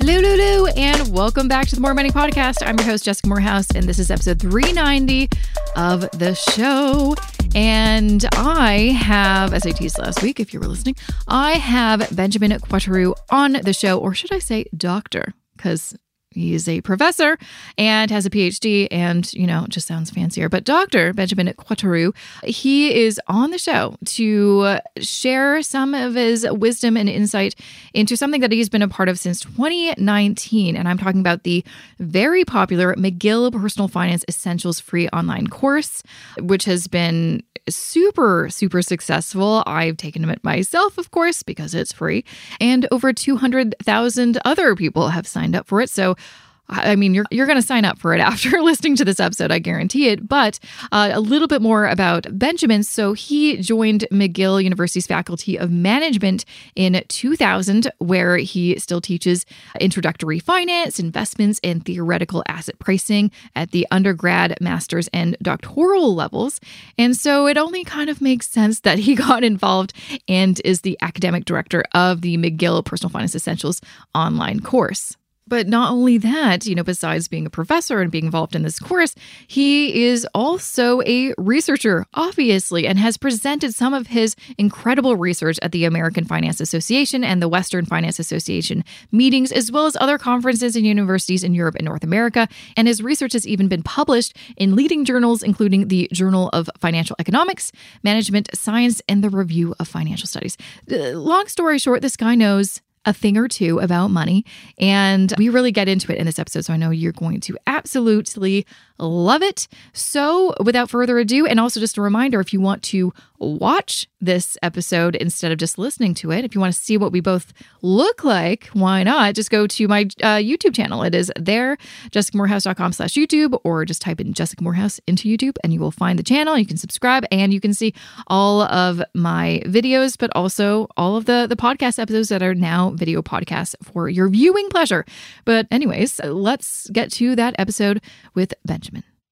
Lulu, and welcome back to the More Money Podcast. I'm your host, Jessica Morehouse, and this is episode 390 of the show. And I have, as I teased last week, if you were listening, I have Benjamin Quatreau on the show, or should I say doctor, because he is a professor and has a PhD and, it just sounds fancier. But Dr. Benjamin Quatreau, he is on the show to share some of his wisdom and insight into something that he's been a part of since 2019. And I'm talking about the very popular McGill Personal Finance Essentials free online course, which has been super, super successful. I've taken it myself, of course, because it's free. And over 200,000 other people have signed up for it. So I mean, you're going to sign up for it after listening to this episode, I guarantee it. But a little bit more about Benjamin. So he joined McGill University's Faculty of Management in 2000, where he still teaches introductory finance, investments, and theoretical asset pricing at the undergrad, master's, and doctoral levels. And so it only kind of makes sense that he got involved and is the academic director of the McGill Personal Finance Essentials online course. But not only that, besides being a professor and being involved in this course, he is also a researcher, obviously, and has presented some of his incredible research at the American Finance Association and the Western Finance Association meetings, as well as other conferences and universities in Europe and North America. And his research has even been published in leading journals, including the Journal of Financial Economics, Management Science, and the Review of Financial Studies. Long story short, this guy knows a thing or two about money, and we really get into it in this episode, so I know you're going to absolutely love it. So without further ado, and also just a reminder, if you want to watch this episode instead of just listening to it, if you want to see what we both look like, why not? Just go to my YouTube channel. It is there, jessicamorehouse.com/YouTube, or just type in Jessica Morehouse into YouTube and you will find the channel. You can subscribe and you can see all of my videos, but also all of the podcast episodes that are now video podcasts for your viewing pleasure. But anyways, let's get to that episode with Benjamin.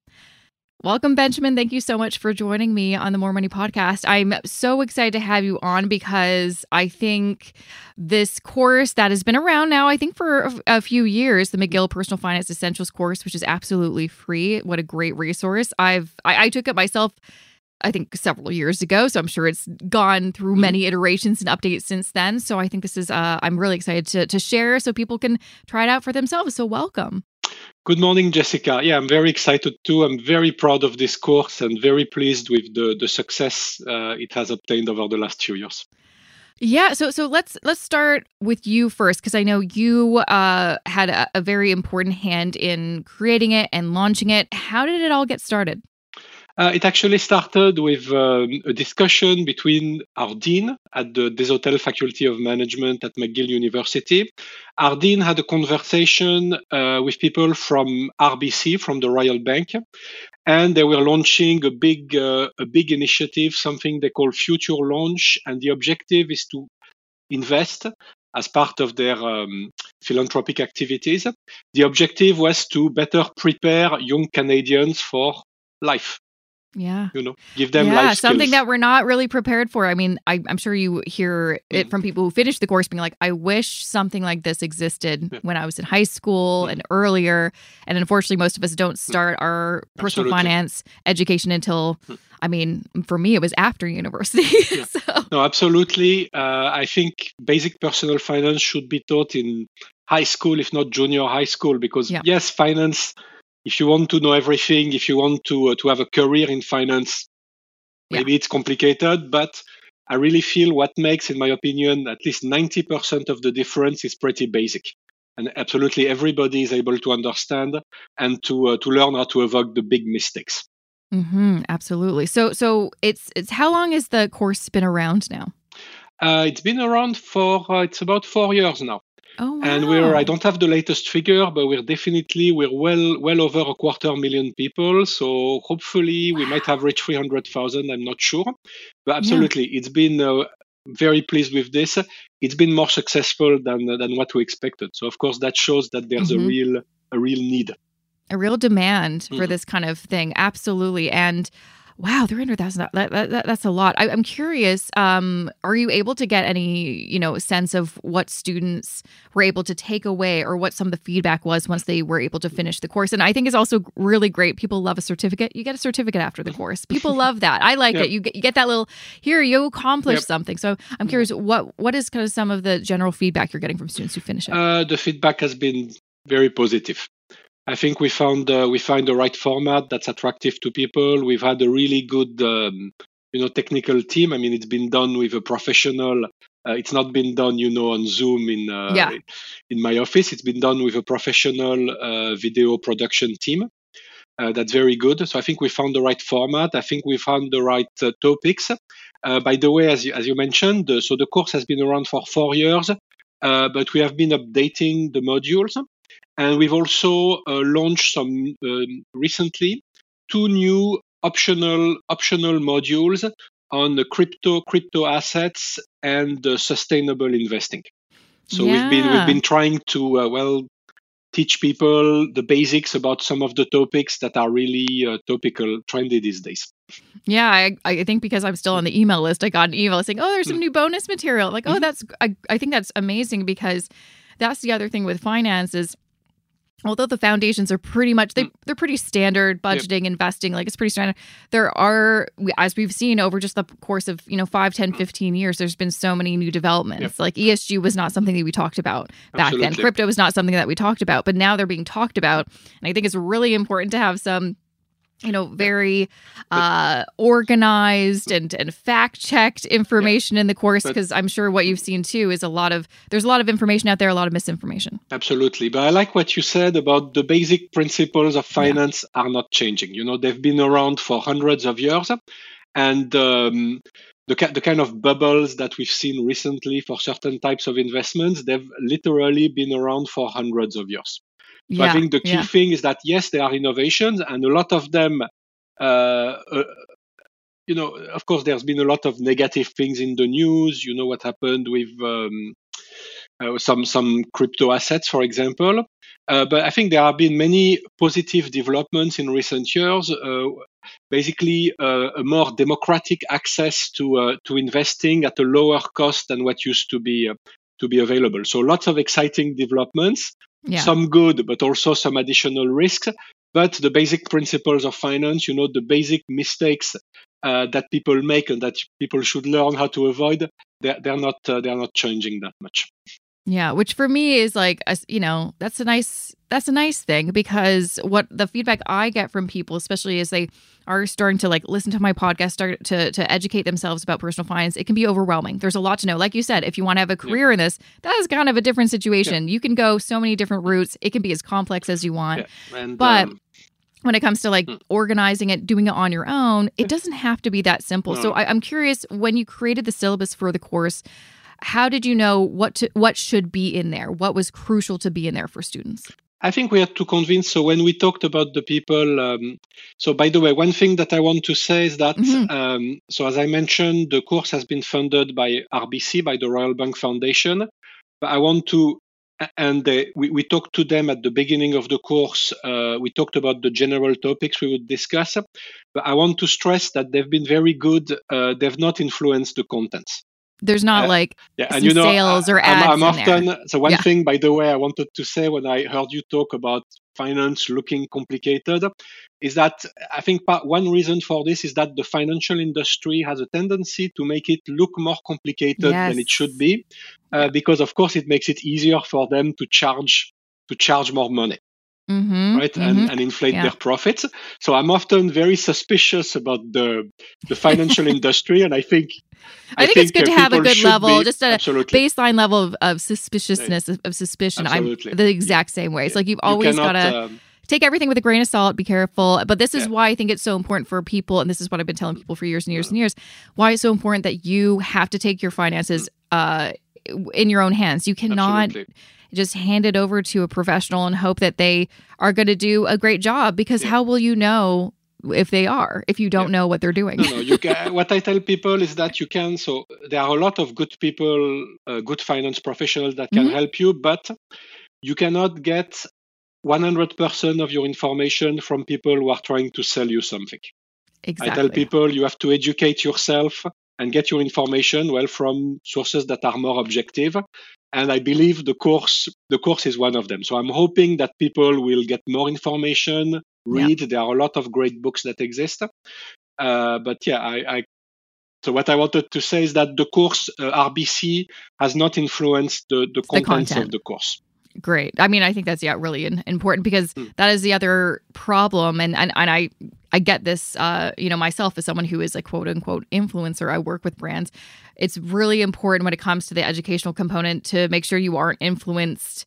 Welcome, Benjamin. Thank you so much for joining me on the More Money Podcast. I'm so excited to have you on because I think this course that has been around now, I think for a few years, the McGill Personal Finance Essentials course, which is absolutely free. What a great resource. I took it myself, I think several years ago, so I'm sure it's gone through many iterations and updates since then. So I think this is, I'm really excited to share so people can try it out for themselves. So welcome. Good morning, Jessica. Yeah, I'm very excited too. I'm very proud of this course and very pleased with the success it has obtained over the last few years. Yeah, so let's start with you first, because I know you had a very important hand in creating it and launching it. How did it all get started? It actually started with a discussion between our dean at the Desautels Faculty of Management at McGill University. Our dean had a conversation with people from RBC, from the Royal Bank, and they were launching a big initiative, something they call Future Launch, and the objective is to invest as part of their philanthropic activities. The objective was to better prepare young Canadians for life. Yeah. Give them life skills. Something that we're not really prepared for. I mean, I'm sure you hear it from people who finish the course being like, I wish something like this existed when I was in high school and earlier. And unfortunately, most of us don't start our personal finance education until, I mean, for me, it was after university. Yeah. No, absolutely. I think basic personal finance should be taught in high school, if not junior high school, because yes, finance, if you want to know everything, if you want to have a career in finance, maybe it's complicated, but I really feel what makes, in my opinion, at least 90% of the difference is pretty basic. And absolutely everybody is able to understand and to learn how to avoid the big mistakes. Mm-hmm, absolutely. So it's how long has the course been around now? It's been around for, it's about 4 years now. Oh, wow. And I don't have the latest figure, but we're well over 250,000 people. So hopefully we might have reached 300,000. I'm not sure, but absolutely, it's been very pleased with this. It's been more successful than what we expected. So of course that shows that there's a real need, a real demand for this kind of thing. Absolutely. And Wow, $300,000. That's a lot. I'm curious. Are you able to get any, sense of what students were able to take away, or what some of the feedback was once they were able to finish the course? And I think it's also really great. People love a certificate. You get a certificate after the course. People love that. I like it. You get that little here. You accomplished something. So I'm curious. What is kind of some of the general feedback you're getting from students who finish it? The feedback has been very positive. I think we find the right format that's attractive to people. We've had a really good, technical team. I mean, it's been done with a professional. It's not been done, on Zoom in my office. It's been done with a professional video production team. That's very good. So I think we found the right format. I think we found the right topics. By the way, as you mentioned, so the course has been around for 4 years, but we have been updating the modules. And we've also launched some recently 2 new optional modules on the crypto assets and sustainable investing. So we've been trying to teach people the basics about some of the topics that are really topical, trendy these days. Yeah, I think because I'm still on the email list, I got an email saying, "Oh, there's some new bonus material." Like, oh, I think that's amazing, because that's the other thing with finance is, although the foundations are pretty much, they're pretty standard, budgeting, investing, like it's pretty standard. There are, as we've seen over just the course of, 5, 10, 15 years, there's been so many new developments. Like ESG was not something that we talked about back then. Crypto was not something that we talked about, but now they're being talked about. And I think it's really important to have some very organized and fact-checked information in the course, because I'm sure what you've seen too is there's a lot of information out there, a lot of misinformation. Absolutely. But I like what you said about the basic principles of finance are not changing. They've been around for hundreds of years, and the kind of bubbles that we've seen recently for certain types of investments, they've literally been around for hundreds of years. So I think the key thing is that, yes, there are innovations, and a lot of them, of course, there's been a lot of negative things in the news. What happened with some crypto assets, for example. But I think there have been many positive developments in recent years. Basically, a more democratic access to investing at a lower cost than what used to be available. So lots of exciting developments. Some good, but also some additional risks. But the basic principles of finance, the basic mistakes that people make and that people should learn how to avoid, they're not changing that much. Yeah, which for me is like, that's a nice thing, because what the feedback I get from people, especially as they are starting to listen to my podcast, start to educate themselves about personal finance, it can be overwhelming. There's a lot to know. Like you said, if you want to have a career in this, that is kind of a different situation. You can go so many different routes. It can be as complex as you want. But when it comes to organizing it, doing it on your own, it doesn't have to be that simple. No. So I'm curious, when you created the syllabus for the course, how did you know what should be in there? What was crucial to be in there for students? I think we had to convince. So when we talked about the people, so by the way, one thing that I want to say is that, so as I mentioned, the course has been funded by RBC, by the Royal Bank Foundation. But I want to, and we talked to them at the beginning of the course. We talked about the general topics we would discuss. But I want to stress that they've been very good. They've not influenced the contents. There's not sales or ads. I'm often there. So one thing, by the way, I wanted to say when I heard you talk about finance looking complicated, is that I think one reason for this is that the financial industry has a tendency to make it look more complicated than it should be, because of course it makes it easier for them to charge more money. Right, and inflate their profits. So I'm often very suspicious about the financial industry, and I think it's good to have a good level, just a baseline level of suspiciousness, of suspicion. Absolutely. I'm the exact same way. It's like you've always got to take everything with a grain of salt, be careful. But this is why I think it's so important for people, and this is what I've been telling people for years and years and years, why it's so important that you have to take your finances in your own hands. You cannot just hand it over to a professional and hope that they are going to do a great job, because how will you know if they are, if you don't know what they're doing? No, you can, what I tell people is that you can, so there are a lot of good people, good finance professionals that can help you, but you cannot get 100% of your information from people who are trying to sell you something. Exactly. I tell people you have to educate yourself and get your information from sources that are more objective. And I believe the course is one of them. So I'm hoping that people will get more information, read. There are a lot of great books that exist. But yeah, so what I wanted to say is that the course RBC has not influenced the contents of the course. Great. I mean, I think that's really important, because that is the other problem. And I get this, myself as someone who is a quote unquote influencer. I work with brands. It's really important when it comes to the educational component to make sure you aren't influenced.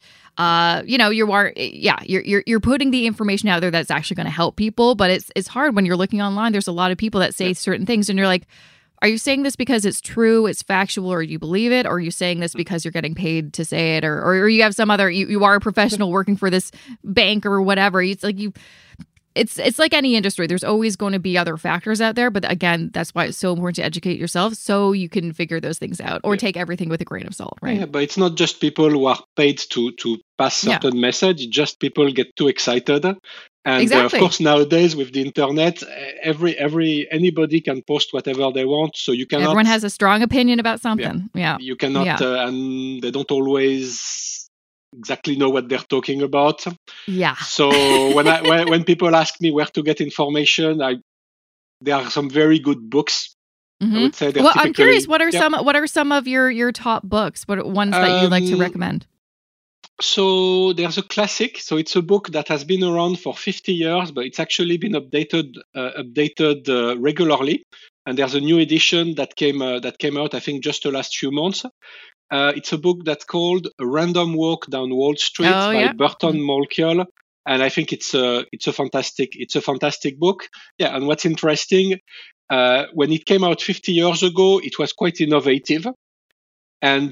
You're putting the information out there that's actually going to help people. But it's hard when you're looking online. There's a lot of people that say certain things, and you're like, are you saying this because it's true, it's factual, or you believe it? Or are you saying this because you're getting paid to say it? Or you have some other, you are a professional working for this bank or whatever. It's like it's like any industry. There's always going to be other factors out there. But again, that's why it's so important to educate yourself so you can figure those things out, or take everything with a grain of salt, right? Yeah, but it's not just people who are paid to pass certain message. Just people get too excited. And of course, nowadays with the internet, anybody can post whatever they want. So you cannot. Everyone has a strong opinion about something. Yeah. You cannot, and they don't always exactly know what they're talking about. Yeah. So when people ask me where to get information, there are some very good books. I would say. Well, I'm curious. What are some of your top books? What ones that you'd like to recommend? So there's a classic. So it's a book that has been around for 50 years, but it's actually been updated regularly. And there's a new edition that came out, I think, just the last few months. It's a book that's called A Random Walk Down Wall Street by Burton Malkiel, and I think it's a fantastic book. Yeah, and what's interesting, when it came out 50 years ago, it was quite innovative. And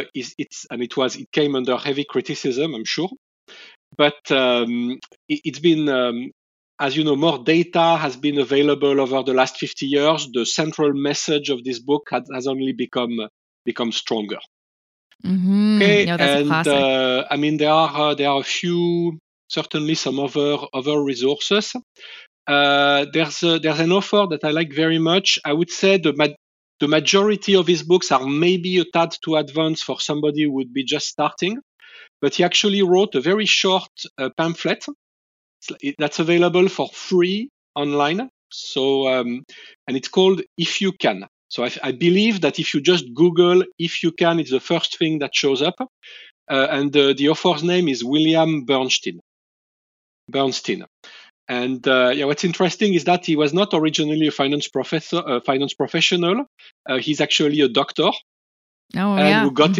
it came under heavy criticism, I'm sure. But it's been, as you know, more data has been available over the last 50 years. The central message of this book has only become stronger. Okay, no, that's a classic. I mean, there are a few, certainly some other resources. There's an author that I like very much. I would say the majority of his books are maybe a tad too advanced for somebody who would be just starting, but he actually wrote a very short pamphlet that's available for free online. So, and it's called If You Can. So I believe that if you just Google If You Can, it's the first thing that shows up. And the author's name is William Bernstein. And what's interesting is that he was not originally a finance professional. He's actually a doctor, who got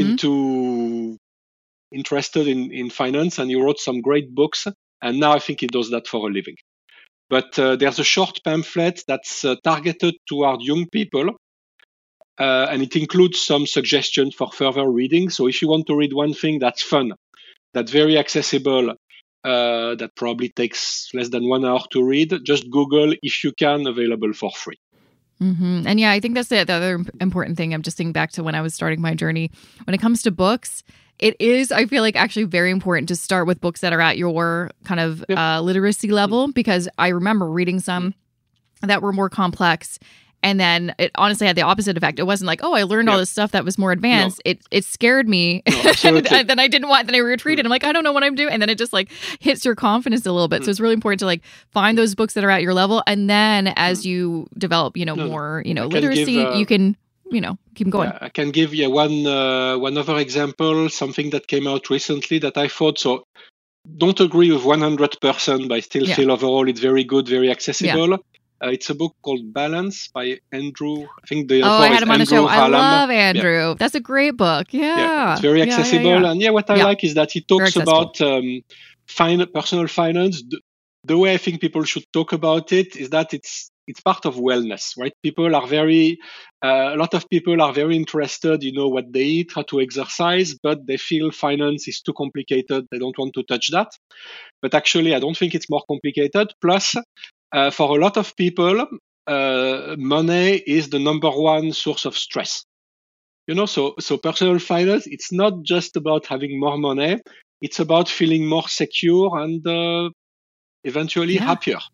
interested in finance, and he wrote some great books. And now I think he does that for a living. But there's a short pamphlet that's targeted toward young people, and it includes some suggestions for further reading. So if you want to read one thing that's fun, that's very accessible, that probably takes less than 1 hour to read, just Google If You Can, available for free. And yeah, I think that's the other important thing. I'm just thinking back to when I was starting my journey. When it comes to books, it is, I feel like, actually very important to start with books that are at your kind of literacy level, because I remember reading some that were more complex. And then it honestly had the opposite effect. It wasn't like, oh, I learned all this stuff that was more advanced. No. It scared me. No, and then I didn't want, then I retreated. I'm like, I don't know what I'm doing. And then it just like hits your confidence a little bit. So it's really important to like find those books that are at your level. And then as you develop, more, literacy, you can, keep going. I can give you one other example, something that came out recently that I thought, so don't agree with 100%, but I still feel overall it's very good, very accessible. Yeah. It's a book called Balance by Andrew. I think the author I had him on the show. Hallam. I love Andrew. Yeah. That's a great book. Yeah. It's very accessible. And what I like is that he talks about personal finance. The way I think people should talk about it is that it's part of wellness, right? People are a lot of people are very interested, what they eat, how to exercise, but they feel finance is too complicated. They don't want to touch that. But actually, I don't think it's more complicated. Plus, for a lot of people, money is the number one source of stress. So personal finance, it's not just about having more money. It's about feeling more secure and eventually happier.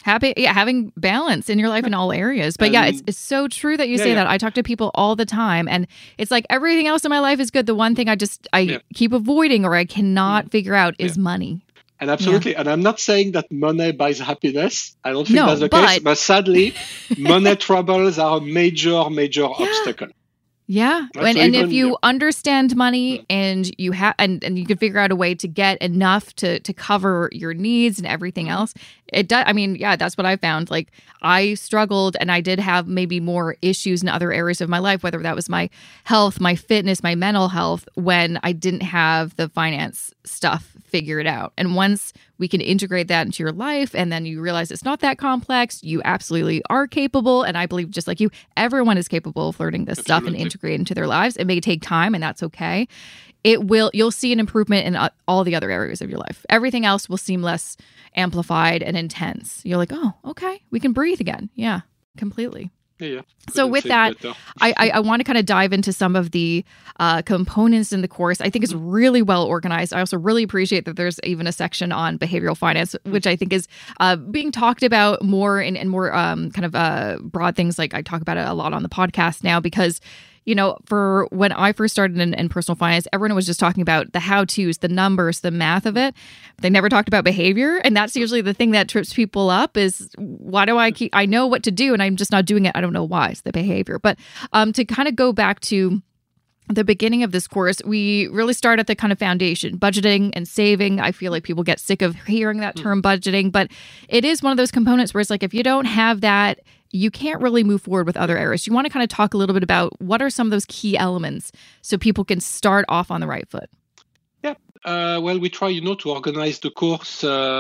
having balance in your life in all areas. But it's so true that you say that. I talk to people all the time, and it's like everything else in my life is good. The one thing I keep avoiding or I cannot figure out is money. And absolutely. And I'm not saying that money buys happiness. I don't think that's the case. But sadly, money troubles are a major obstacle. Yeah. And if you understand money and you have and you can figure out a way to get enough to cover your needs and everything else, it does. I mean, that's what I found. Like I struggled and I did have maybe more issues in other areas of my life, whether that was my health, my fitness, my mental health, when I didn't have the finance stuff figured out. And once we can integrate that into your life and then you realize it's not that complex, you absolutely are capable. And I believe just like you, everyone is capable of learning this stuff and integrate into their lives. It may take time and that's okay. You'll see an improvement in all the other areas of your life. Everything else will seem less amplified and intense. You're like, oh, okay, we can breathe again. Yeah, completely. Yeah. So with that, I want to kind of dive into some of the components in the course. I think it's really well organized. I also really appreciate that there's even a section on behavioral finance, which I think is being talked about more in more kind of broad things. Like I talk about it a lot on the podcast now because, you know, for when I first started in personal finance, everyone was just talking about the how-tos, the numbers, the math of it. They never talked about behavior. And that's usually the thing that trips people up is why do I know what to do and I'm just not doing it. I don't know why. It's the behavior. But to kind of go back to the beginning of this course, we really start at the kind of foundation, budgeting and saving. I feel like people get sick of hearing that term budgeting, but it is one of those components where it's like, if you don't have that, you can't really move forward with other areas. You want to kind of talk a little bit about what are some of those key elements so people can start off on the right foot. Yeah. Well, we try, to organize the course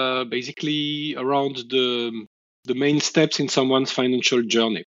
basically around the main steps in someone's financial journey.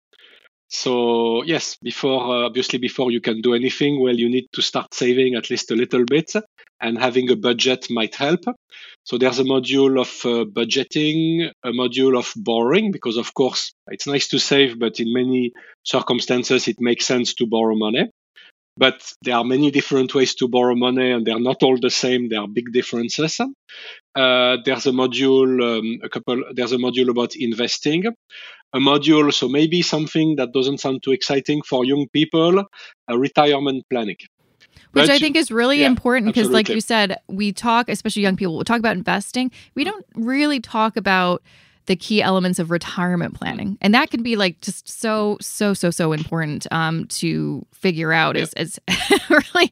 So yes, before you can do anything, well, you need to start saving at least a little bit, and having a budget might help. So there's a module of budgeting, a module of borrowing, because of course it's nice to save, but in many circumstances it makes sense to borrow money. But there are many different ways to borrow money, and they're not all the same. There are big differences. There's a module, There's a module about investing. A module, so maybe something that doesn't sound too exciting for young people, retirement planning. Which I think is really important because, like you said, we talk, especially young people, we'll talk about investing. We don't really talk about the key elements of retirement planning. And that can be like just so important to figure out is really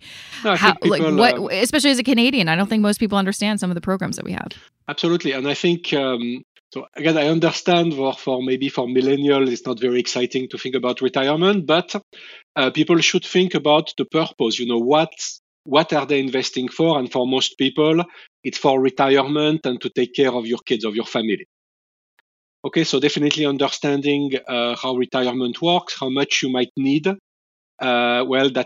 especially as a Canadian. I don't think most people understand some of the programs that we have. Absolutely. And I think, so again, I understand for millennials, it's not very exciting to think about retirement, but people should think about the purpose. What are they investing for? And for most people, it's for retirement and to take care of your kids, of your family. Okay, so definitely understanding how retirement works, how much you might need. That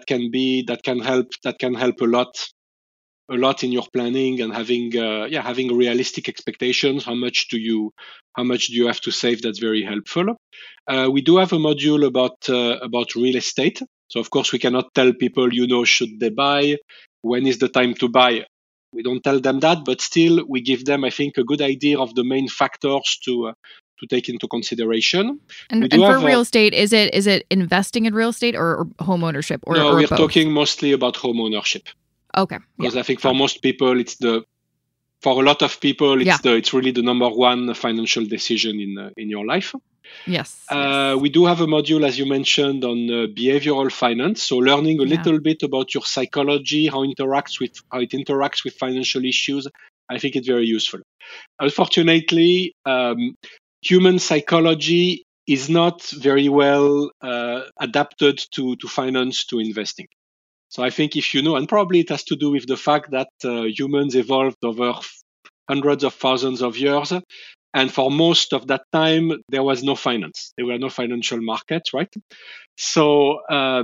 can help a lot in your planning, and having realistic expectations. How much do you have to save? That's very helpful. We do have a module about real estate. So of course we cannot tell people, should they buy? When is the time to buy? We don't tell them that, but still we give them, I think, a good idea of the main factors to take into consideration. And for real estate, is it investing in real estate or home ownership? No, we're talking mostly about home ownership. Okay. Because I think for most people, for a lot of people, it's really the number one financial decision in your life. Yes. We do have a module, as you mentioned, on behavioral finance. So learning a little bit about your psychology, how it interacts with financial issues. I think it's very useful. Unfortunately, human psychology is not very well adapted to finance, to investing. So I think if and probably it has to do with the fact that humans evolved over hundreds of thousands of years. And for most of that time, there was no finance. There were no financial markets, right? So,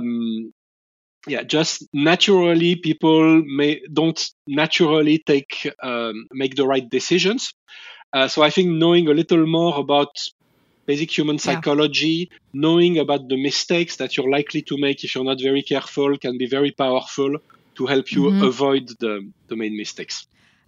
just naturally, people don't naturally make the right decisions. So I think knowing a little more about basic human psychology, knowing about the mistakes that you're likely to make if you're not very careful, can be very powerful to help you avoid the main mistakes.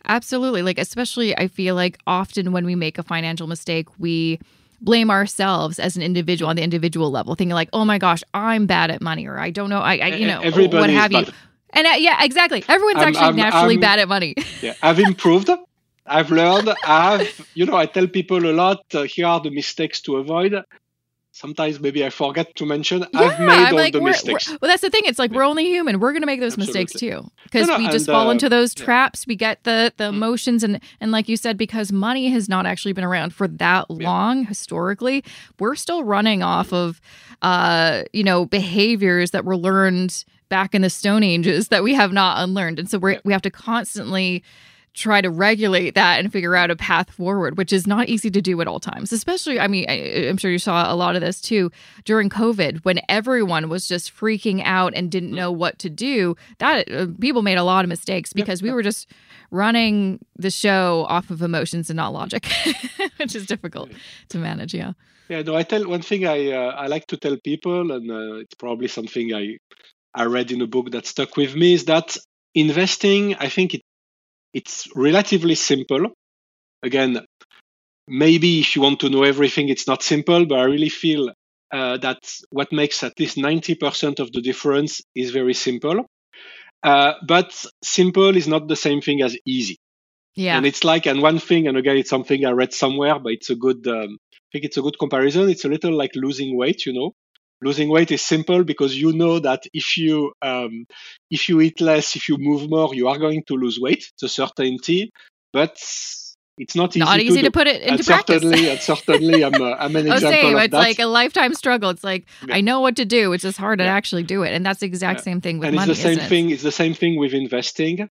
absolutely. Like, especially I feel like often when we make a financial mistake, we blame ourselves as an individual on the individual level, thinking like, oh my gosh, I'm bad at money, or I don't know, everybody what have you. bad. And yeah, exactly. Everyone's actually naturally bad at money. Yeah, I've improved. I've learned. I tell people a lot, here are the mistakes to avoid. Sometimes maybe I forget to mention, I've made all the mistakes. Well, that's the thing. It's like, we're only human. We're going to make those mistakes too. Because we just fall into those traps. We get the emotions. And like you said, because money has not actually been around for that long historically, we're still running off of, behaviors that were learned back in the Stone Ages that we have not unlearned. And so we have to constantly try to regulate that and figure out a path forward, which is not easy to do at all times. Especially, I mean, I'm sure you saw a lot of this too during COVID, when everyone was just freaking out and didn't know what to do. That people made a lot of mistakes because we were just running the show off of emotions and not logic, which is difficult to manage. Yeah. Yeah. No, I tell one thing I like to tell people, and it's probably something I read in a book that stuck with me, is that investing, I think it's relatively simple. Again, maybe if you want to know everything, it's not simple, but I really feel that what makes at least 90% of the difference is very simple. But simple is not the same thing as easy. Yeah. And it's like, and one thing, and again, it's something I read somewhere, but it's a good, I think it's a good comparison. It's a little like losing weight, Losing weight is simple because you know that if you eat less, if you move more, you are going to lose weight. It's a certainty, but it's not easy to put it into practice. Certainly, I'm an example of it's that. Like a lifetime struggle. It's like, I know what to do. It's just hard to actually do it. And that's the exact same thing with money. It's the same thing. It's the same thing with investing.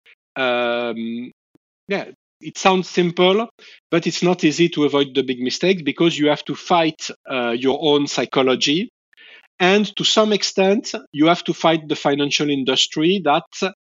It sounds simple, but it's not easy to avoid the big mistakes because you have to fight your own psychology. And to some extent, you have to fight the financial industry that,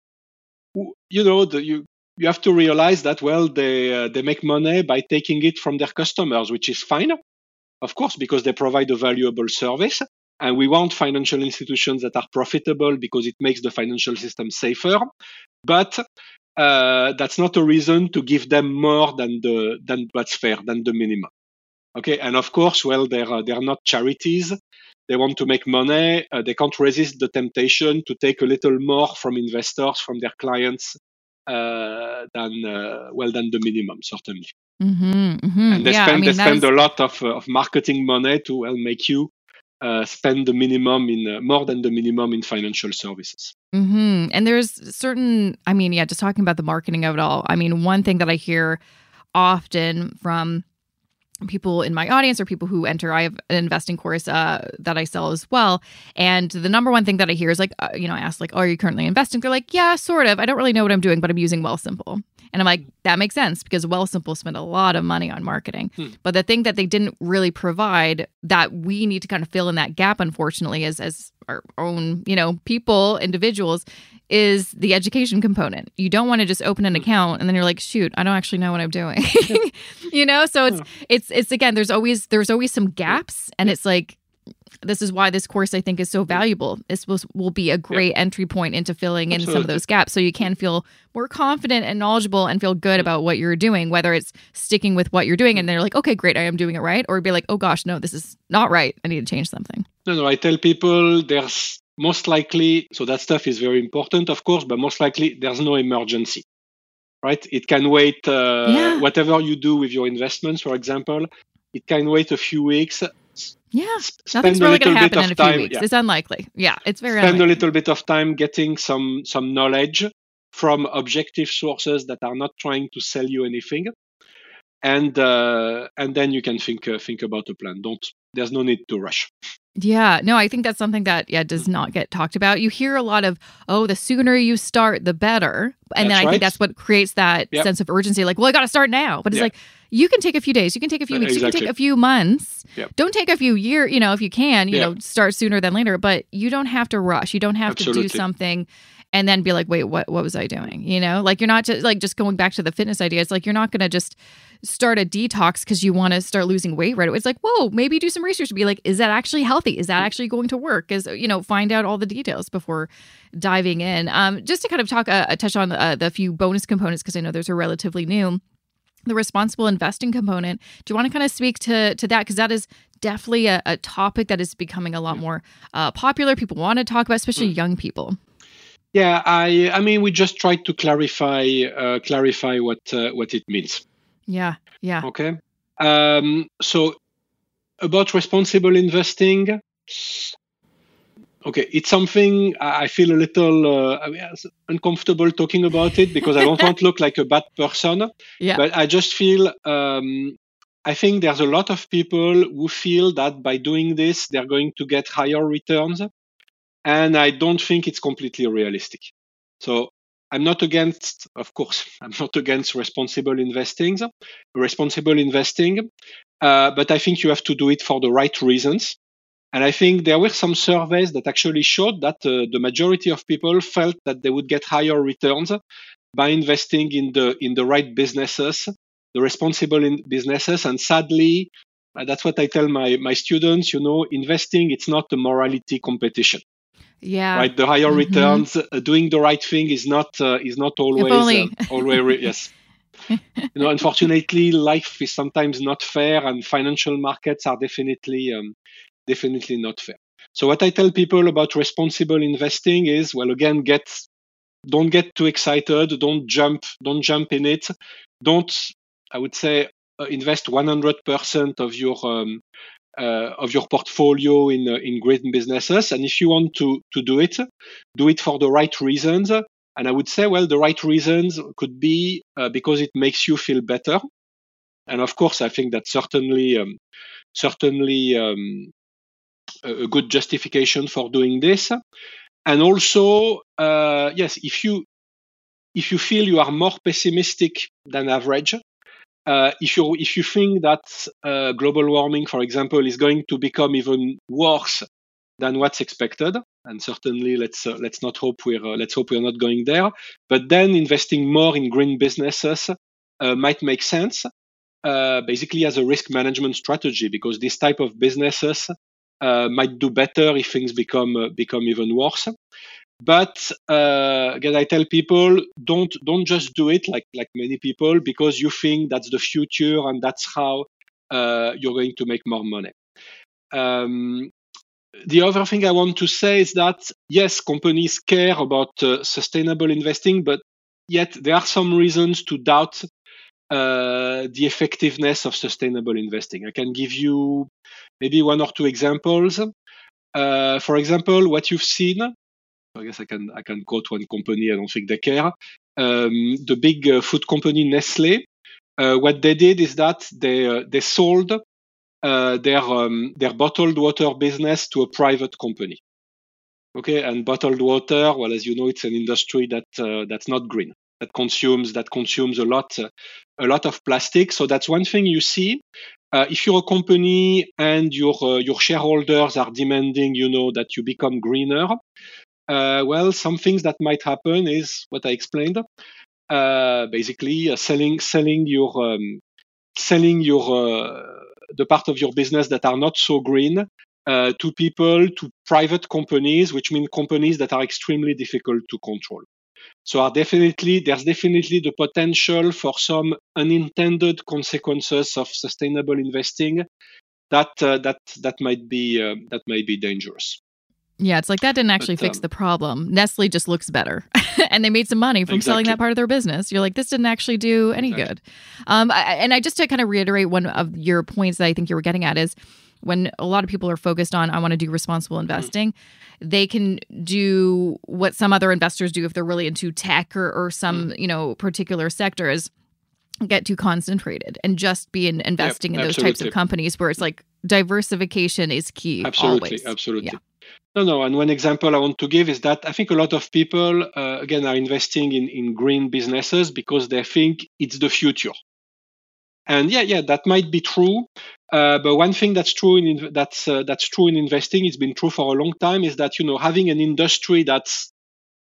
you have to realize that, well, they make money by taking it from their customers, which is fine, of course, because they provide a valuable service. And we want financial institutions that are profitable because it makes the financial system safer. But that's not a reason to give them more than what's fair, than the minimum. Okay, and of course, well, they're not charities. They want to make money. They can't resist the temptation to take a little more from investors, from their clients, than the minimum, certainly. And they spend a lot of marketing money to make you spend the minimum more than the minimum in financial services. And there's certain, just talking about the marketing of it all. I mean, one thing that I hear often from people in my audience or people who enter, I have an investing course that I sell as well. And the number one thing that I hear is like, I ask like, oh, are you currently investing? They're like, yeah, sort of. I don't really know what I'm doing, but I'm using Wealthsimple. And I'm like, that makes sense because Wealthsimple spent a lot of money on marketing. But the thing that they didn't really provide that we need to kind of fill in that gap, unfortunately, as our own, people, individuals, is the education component. You don't want to just open an account and then you're like, shoot, I don't actually know what I'm doing. So it's again, there's always some gaps, and it's like, this is why this course I think is so valuable. This will be a great entry point into filling in some of those gaps, so you can feel more confident and knowledgeable and feel good about what you're doing, whether it's sticking with what you're doing and they're like, okay, great, I am doing it right, or be like, oh gosh, no, this is not right, I need to change something. No, I tell people there's most likely, so that stuff is very important, of course, but most likely there's no emergency, right? It can wait, whatever you do with your investments, for example, it can wait a few weeks. Yeah, nothing's really going to happen in a few weeks. It's unlikely. Yeah, it's very unlikely. Spend a little bit of time getting some knowledge from objective sources that are not trying to sell you anything, and then you can think about a plan. There's no need to rush. Yeah, no, I think that's something that does not get talked about. You hear a lot of, the sooner you start, the better. And then I think that's what creates that sense of urgency. Like, well, I got to start now. But it's like, you can take a few days, you can take a few weeks, you can take a few months. Don't take a few years, if you can, start sooner than later. But you don't have to rush. You don't have to do something and then be like, wait, what was I doing? You know, like you're not just going back to the fitness idea. It's like, you're not going to just start a detox because you want to start losing weight right away. It's like, whoa, maybe do some research to be like, is that actually healthy? Is that actually going to work? Find out all the details before diving in. Just to kind of touch on the few bonus components, because I know those are relatively new. The responsible investing component. Do you want to kind of speak to that? Because that is definitely a topic that is becoming a lot more popular. People want to talk about, especially young people. Yeah, I mean, we just tried to clarify what it means. Yeah. Okay. So about responsible investing, okay, it's something I feel a little uncomfortable talking about it because I don't want to look like a bad person. Yeah. But I just feel I think there's a lot of people who feel that by doing this, they're going to get higher returns. And I don't think it's completely realistic. So I'm not against, of course, I'm not against responsible investing, but I think you have to do it for the right reasons. And I think there were some surveys that actually showed that the majority of people felt that they would get higher returns by investing in the right businesses, the responsible businesses. And sadly, that's what I tell my students, investing, it's not a morality competition. Yeah. Right. The higher returns, doing the right thing is not always yes. Unfortunately, life is sometimes not fair, and financial markets are definitely not fair. So what I tell people about responsible investing is, well, again, don't get too excited. Don't jump in it. Don't, I would say, invest 100% of your portfolio in green businesses. And if you want to do it for the right reasons. And I would say, well, the right reasons could be because it makes you feel better. And of course, I think that's certainly a good justification for doing this. And also, yes, if you feel you are more pessimistic than average, if you think that global warming, for example, is going to become even worse than what's expected, and certainly let's hope we're not going there. But then investing more in green businesses might make sense, basically as a risk management strategy, because this type of businesses might do better if things become even worse. But again, I tell people, don't just do it like many people because you think that's the future and that's how you're going to make more money. The other thing I want to say is that, yes, companies care about sustainable investing, but yet there are some reasons to doubt the effectiveness of sustainable investing. I can give you maybe one or two examples. For example, what you've seen, I guess I can quote one company. I don't think they care. The big food company Nestlé. What they did is that they sold their bottled water business to a private company. Okay, and bottled water, well, as you know, it's an industry that's not green. That consumes a lot of plastic. So that's one thing you see. If you're a company and your shareholders are demanding, that you become greener. Well, some things that might happen is what I explained. Basically, selling your the part of your business that are not so green to private companies, which mean companies that are extremely difficult to control. So there's definitely the potential for some unintended consequences of sustainable investing that might be dangerous. Yeah, it's like that didn't actually fix the problem. Nestle just looks better. And they made some money from selling that part of their business. You're like, this didn't actually do any good. And I just to kind of reiterate one of your points that I think you were getting at is when a lot of people are focused on, I want to do responsible investing, they can do what some other investors do if they're really into tech or some, particular sectors, get too concentrated and just be investing in those types of companies where it's like diversification is key. Absolutely. Yeah. No. And one example I want to give is that I think a lot of people, again, are investing in green businesses because they think it's the future. And that might be true. But one thing that's true in investing, it's been true for a long time, is that having an industry that's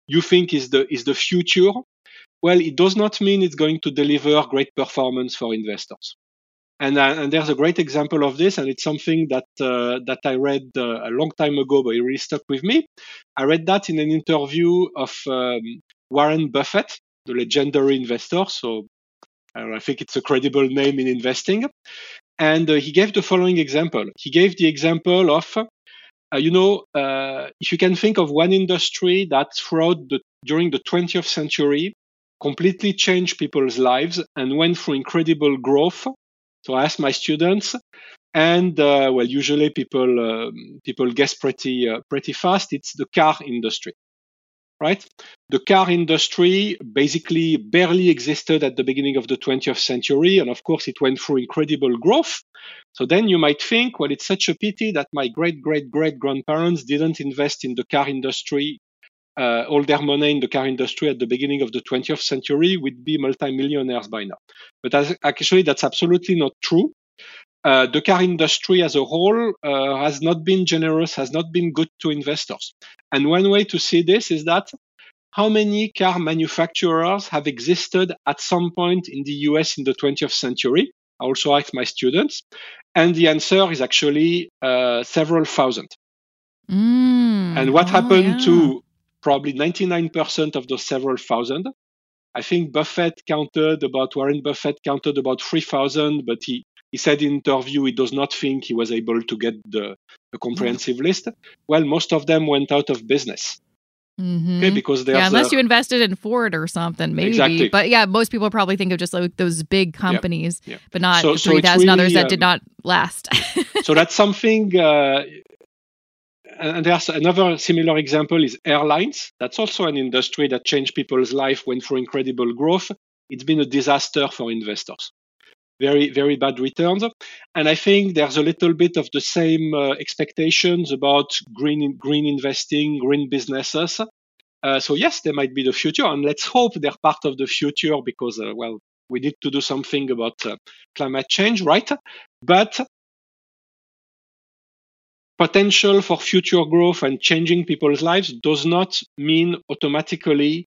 you think is the future, well, it does not mean it's going to deliver great performance for investors. And there's a great example of this, and it's something that I read a long time ago, but it really stuck with me. I read that in an interview of Warren Buffett, the legendary investor. So I think it's a credible name in investing. And he gave the following example. He gave the example of, if you can think of one industry that during the 20th century completely changed people's lives and went through incredible growth. So I asked my students, and usually people guess pretty fast. It's the car industry, right? The car industry basically barely existed at the beginning of the 20th century, and of course it went through incredible growth. So then you might think, well, it's such a pity that my great-great-great-grandparents didn't invest in the car industry, all their money in the car industry at the beginning of the 20th century. We'd be multimillionaires by now. But actually, that's absolutely not true. The car industry as a whole has not been generous, has not been good to investors. And one way to see this is that how many car manufacturers have existed at some point in the US in the 20th century? I also asked my students. And the answer is actually several thousand. And what happened to probably 99% of those several thousand? I think Warren Buffett counted about 3,000, but he said in interview he does not think he was able to get the comprehensive list. Well, most of them went out of business. Mm-hmm. Okay, because unless you invested in Ford or something, maybe. Exactly. But yeah, most people probably think of just like those big companies, but not so 3,000 others that did not last. So that's something. And there's another similar example is airlines. That's also an industry that changed people's life, went through incredible growth. It's been a disaster for investors. Very, very bad returns. And I think there's a little bit of the same expectations about green investing, green businesses. So yes, they might be the future, and let's hope they're part of the future because, we need to do something about climate change, right? But potential for future growth and changing people's lives does not mean automatically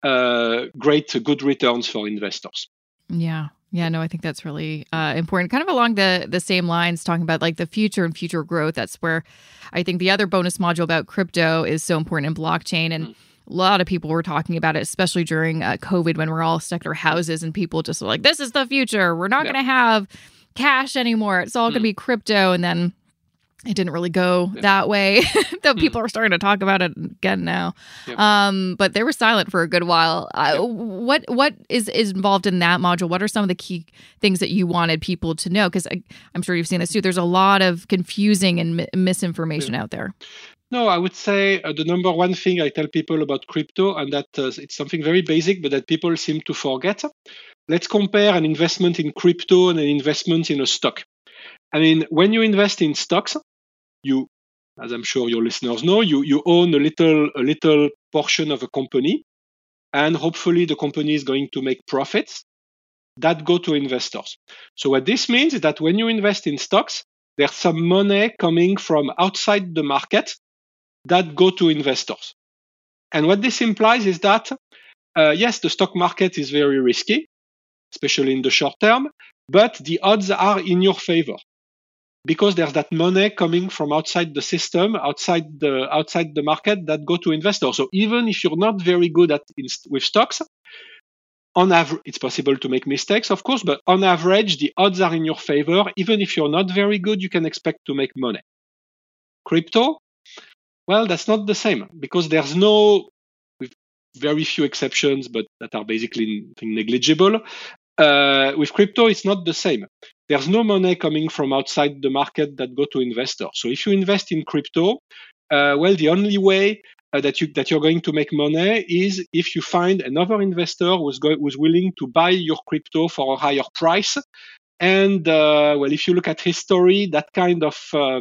good returns for investors. Yeah. Yeah, no, I think that's really important. Kind of along the same lines, talking about like the future and future growth. That's where I think the other bonus module about crypto is so important in blockchain. And a lot of people were talking about it, especially during COVID when we're all stuck in our houses and people just were like, this is the future. We're not going to have cash anymore. It's all going to be crypto. And then it didn't really go that way, though people are starting to talk about it again now. But they were silent for a good while. What is involved in that module? What are some of the key things that you wanted people to know? Because I'm sure you've seen this too. There's a lot of confusing and misinformation out there. No, I would say the number one thing I tell people about crypto, and that it's something very basic, but that people seem to forget. Let's compare an investment in crypto and an investment in a stock. I mean, when you invest in stocks, you, as I'm sure your listeners know, you own a little portion of a company, and hopefully the company is going to make profits that go to investors. So what this means is that when you invest in stocks, there's some money coming from outside the market that go to investors. And what this implies is that, yes, the stock market is very risky, especially in the short term, but the odds are in your favor, because there's that money coming from outside the system, outside the market that go to investors. So even if you're not very good with stocks, on average, it's possible to make mistakes, of course, but on average, the odds are in your favor. Even if you're not very good, you can expect to make money. Crypto, well, that's not the same, because there's with very few exceptions, but that are basically negligible. With crypto, it's not the same. There's no money coming from outside the market that go to investors. So if you invest in crypto, the only way that you're going to make money is if you find another investor who's willing to buy your crypto for a higher price. And if you look at history, that kind of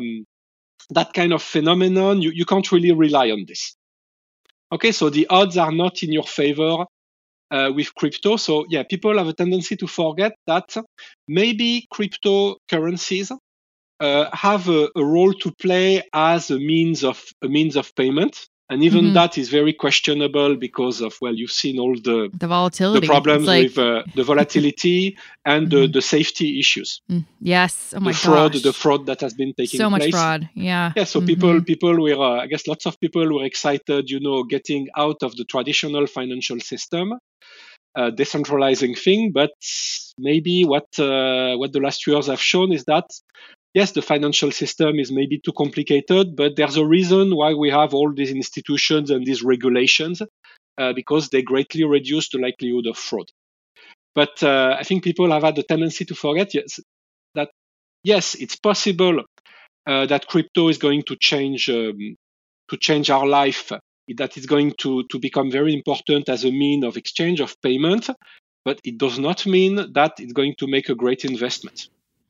phenomenon, you can't really rely on this. Okay, so the odds are not in your favor with crypto. So yeah, people have a tendency to forget that maybe cryptocurrencies have a role to play as a means of payment. And even that is very questionable because of, well, you've seen all the volatility, the problems with the volatility and the safety issues. Yes. Oh my gosh. The gosh. fraud that has been taking place. So much fraud. Yeah. Yeah. So people were, I guess lots of people were excited, getting out of the traditional financial system, decentralizing thing. But maybe what the last years have shown is that, yes, the financial system is maybe too complicated, but there's a reason why we have all these institutions and these regulations, because they greatly reduce the likelihood of fraud. But I think people have had a tendency to forget that, yes, it's possible that crypto is going to change our life, that it's going to become very important as a mean of exchange of payment, but it does not mean that it's going to make a great investment.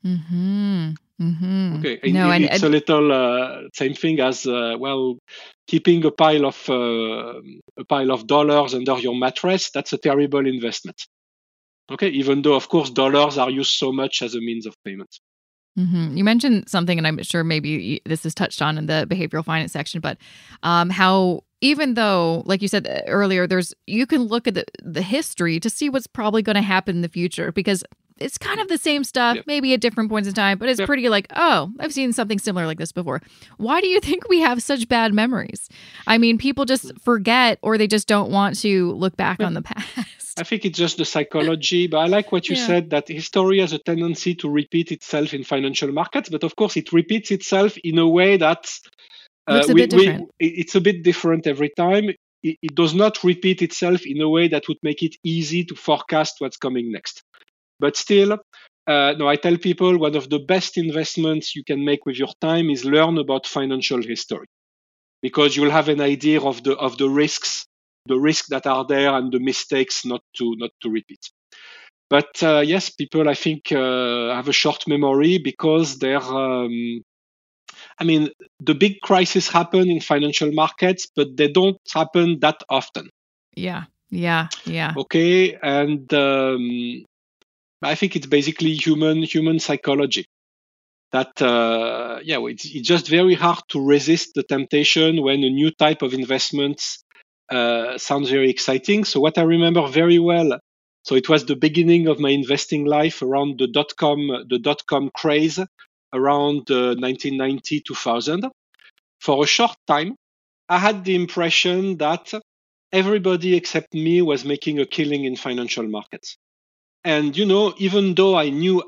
Okay, it's a little same thing as keeping a pile of dollars under your mattress. That's a terrible investment. Okay, even though of course dollars are used so much as a means of payment. You mentioned something, and I'm sure maybe this is touched on in the behavioral finance section, but how even though, like you said earlier, you can look at the history to see what's probably going to happen in the future, because it's kind of the same stuff, maybe at different points in time, but it's pretty like, oh, I've seen something similar like this before. Why do you think we have such bad memories? I mean, people just forget, or they just don't want to look back on the past. I think it's just the psychology, but I like what you said, that history has a tendency to repeat itself in financial markets, but of course it repeats itself in a way that looks a bit different. It's a bit different every time. It does not repeat itself in a way that would make it easy to forecast what's coming next. But still, no, I tell people one of the best investments you can make with your time is learn about financial history, because you'll have an idea of the risks that are there and the mistakes not to repeat. But yes, people I think have a short memory because they're. I mean, the big crises happen in financial markets, but they don't happen that often. Yeah. Okay, and I think it's basically human psychology. That it's just very hard to resist the temptation when a new type of investment sounds very exciting. So what I remember very well, so it was the beginning of my investing life around the dot-com craze around 1990, 2000. For a short time, I had the impression that everybody except me was making a killing in financial markets. And, even though I knew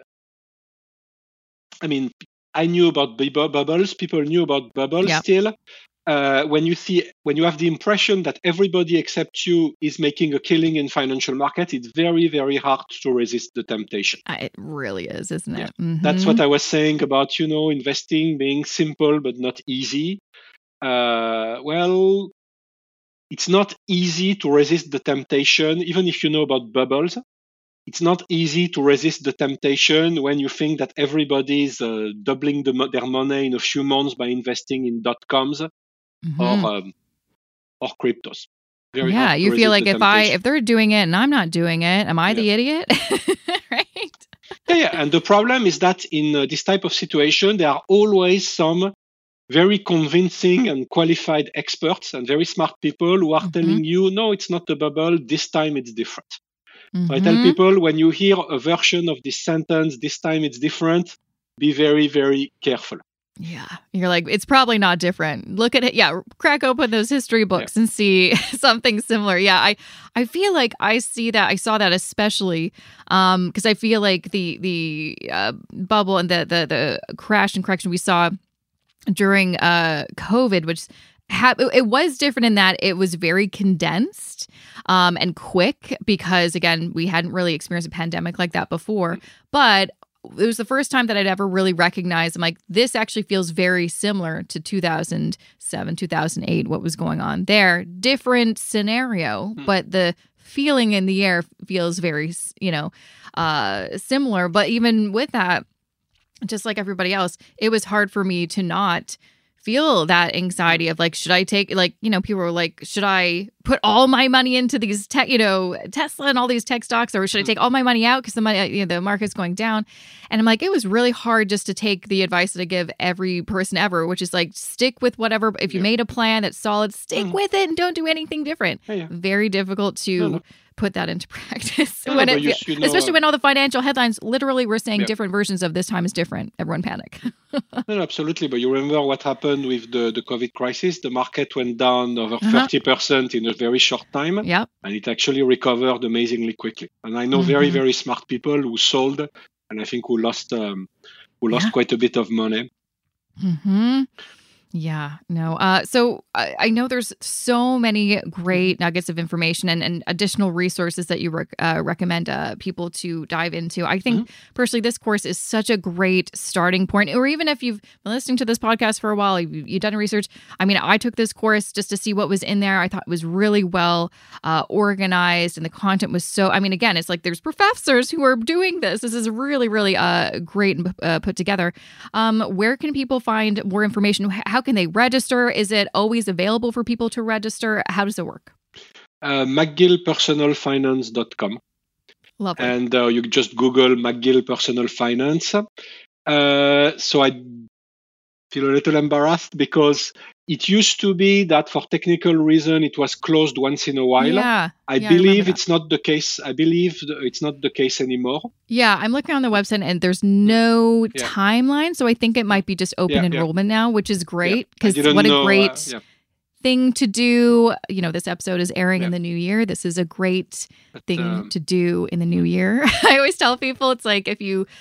about bubbles, people knew about bubbles still. When you have the impression that everybody except you is making a killing in financial market, it's very, very hard to resist the temptation. It really is, isn't it? That's what I was saying about, investing being simple but not easy. It's not easy to resist the temptation, even if you know about bubbles. It's not easy to resist the temptation when you think that everybody's doubling their money in a few months by investing in dot-coms or cryptos. Very hard you feel like if they're doing it and I'm not doing it, am I the idiot? Right? Yeah. And the problem is that in this type of situation, there are always some very convincing and qualified experts and very smart people who are telling you, no, it's not a bubble. This time it's different. So I tell people, when you hear a version of this sentence, this time it's different, be very, very careful. Yeah. You're like, it's probably not different. Look at it. Yeah. Crack open those history books and see something similar. Yeah. I feel like I saw that especially because I feel like the bubble and the crash and correction we saw during COVID, which it was different in that it was very condensed and quick because, again, we hadn't really experienced a pandemic like that before. But it was the first time that I'd ever really recognized, I'm like, this actually feels very similar to 2007, 2008, what was going on there. Different scenario, but the feeling in the air feels very, similar. But even with that, just like everybody else, it was hard for me to not feel that anxiety of like, should I take, like, people were like, should I put all my money into these tech, Tesla and all these tech stocks, or should I take all my money out because the money, the market's going down? And I'm like, it was really hard just to take the advice that I give every person ever, which is like, stick with whatever. If you made a plan that's solid, stick with it and don't do anything different. Very difficult to put that into practice. Especially when all the financial headlines literally were saying different versions of this time is different. Everyone panic. No, absolutely. But you remember what happened with the COVID crisis? The market went down over 30% in a very short time. And it actually recovered amazingly quickly. And I know very, very smart people who sold, and I think who lost quite a bit of money. Yeah, no. So I know there's so many great nuggets of information and additional resources that you recommend people to dive into. I think personally, this course is such a great starting point. Or even if you've been listening to this podcast for a while, you've done research. I mean, I took this course just to see what was in there. I thought it was really well organized, and the content was so. I mean, again, it's like there's professors who are doing this. This is really, really great and put together. Where can people find more information? How can they register? Is it always available for people to register? How does it work? McGillPersonalFinance.com. Lovely. And you just Google McGill Personal Finance. So I feel a little embarrassed because it used to be that for technical reason it was closed once in a while. I believe it's not the case. I believe it's not the case anymore. Yeah, I'm looking on the website and there's no timeline. So I think it might be just open enrollment now, which is great because what a great thing to do. This episode is airing in the new year. This is a great thing to do in the new year. I always tell people it's like if you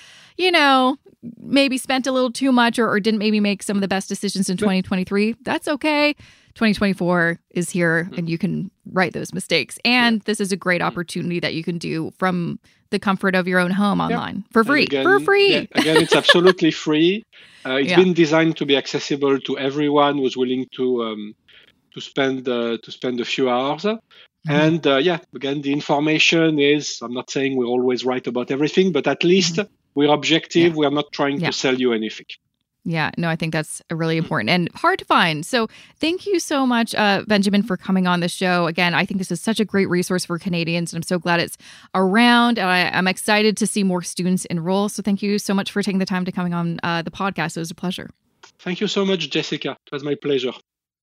maybe spent a little too much or didn't maybe make some of the best decisions in 2023, that's okay. 2024 is here and you can right those mistakes. And this is a great opportunity that you can do from the comfort of your own home online for free. Again, Again, it's absolutely free. It's been designed to be accessible to everyone who's willing to spend a few hours. And again, the information is, I'm not saying we're always right about everything, but at least we're objective. We are not trying to sell you anything. Yeah, no, I think that's really important and hard to find. So thank you so much, Benjamin, for coming on the show. Again, I think this is such a great resource for Canadians, and I'm so glad it's around. I'm excited to see more students enroll. So thank you so much for taking the time to coming on the podcast. It was a pleasure. Thank you so much, Jessica. It was my pleasure.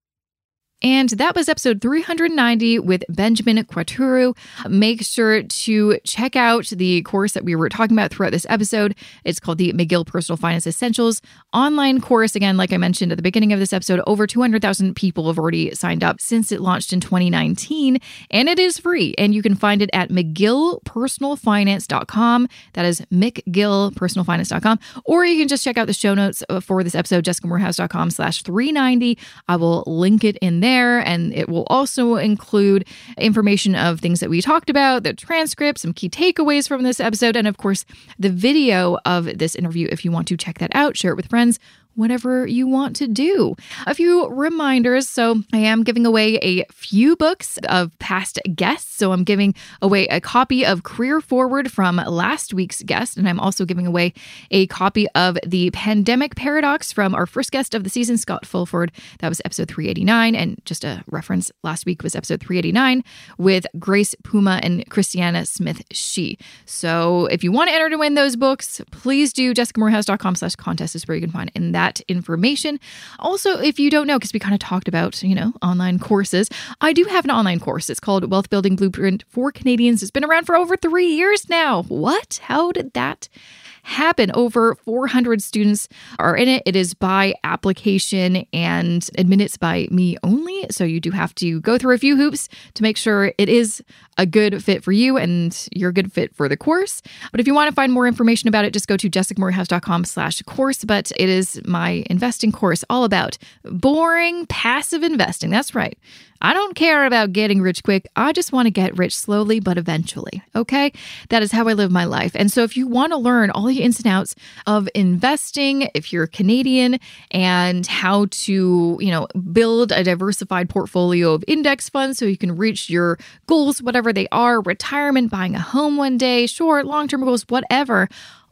And that was episode 390 with Benjamin Quaturu. Make sure to check out the course that we were talking about throughout this episode. It's called the McGill Personal Finance Essentials online course. Again, like I mentioned at the beginning of this episode, over 200,000 people have already signed up since it launched in 2019. And it is free. And you can find it at McGillPersonalFinance.com. That is McGillPersonalFinance.com. Or you can just check out the show notes for this episode, JessicaMoorhouse.com/390. I will link it in there. And it will also include information of things that we talked about, the transcript, some key takeaways from this episode, and of course, the video of this interview if you want to check that out, share it with friends, whatever you want to do. A few reminders. So I am giving away a few books of past guests. So I'm giving away a copy of Career Forward from last week's guest. And I'm also giving away a copy of The Pandemic Paradox from our first guest of the season, Scott Fulford. That was episode 389. And just a reference, last week was episode 389 with Grace Puma and Christiana Smith-Shee. So if you want to enter to win those books, please do JessicaMoorhouse.com/contest is where you can find in that information. Also, if you don't know, because we kind of talked about, online courses, I do have an online course. It's called Wealth Building Blueprint for Canadians. It's been around for over 3 years now. What? How did that happen? Over 400 students are in it. It is by application and admittance by me only. So you do have to go through a few hoops to make sure it is a good fit for you and you're a good fit for the course. But if you want to find more information about it, just go to JessicaMoorhouse.com/course. But it is my investing course all about boring, passive investing. That's right. I don't care about getting rich quick. I just want to get rich slowly, but eventually. Okay? That is how I live my life. And so if you want to learn all the ins and outs of investing, if you're Canadian, and how to, build a diversified portfolio of index funds so you can reach your goals, whatever they are, retirement, buying a home one day, short, long-term goals, whatever.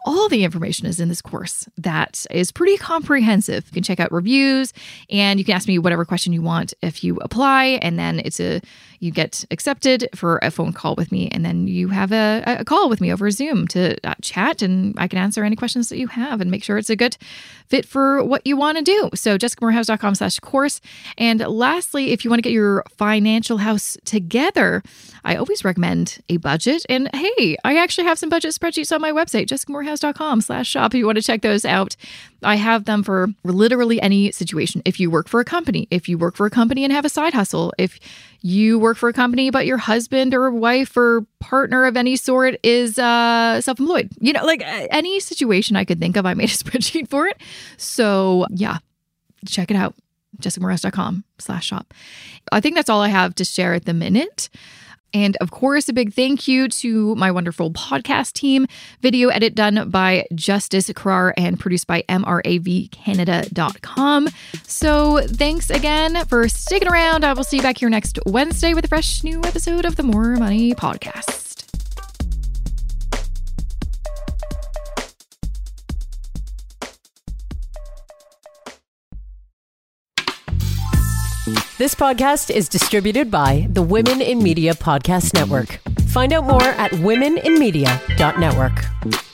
all the information is in this course that is pretty comprehensive. You can check out reviews and you can ask me whatever question you want if you apply, and then you get accepted for a phone call with me, and then you have a call with me over Zoom to chat, and I can answer any questions that you have and make sure it's a good fit for what you want to do. So jessicamoorhouse.com/course. And lastly, if you want to get your financial house together, I always recommend a budget. And hey, I actually have some budget spreadsheets on my website, jessicamoorhouse.com/shop. If you want to check those out, I have them for literally any situation. If you work for a company, and have a side hustle, if you work for a company, but your husband or wife or partner of any sort is self-employed, like any situation I could think of, I made a spreadsheet for it. So yeah, check it out. jessicamoorhouse.com/shop. I think that's all I have to share at the minute. And of course, a big thank you to my wonderful podcast team. Video edit done by Justice Carrar and produced by mravcanada.com. So thanks again for sticking around. I will see you back here next Wednesday with a fresh new episode of the More Money Podcast. This podcast is distributed by the Women in Media Podcast Network. Find out more at womeninmedia.network.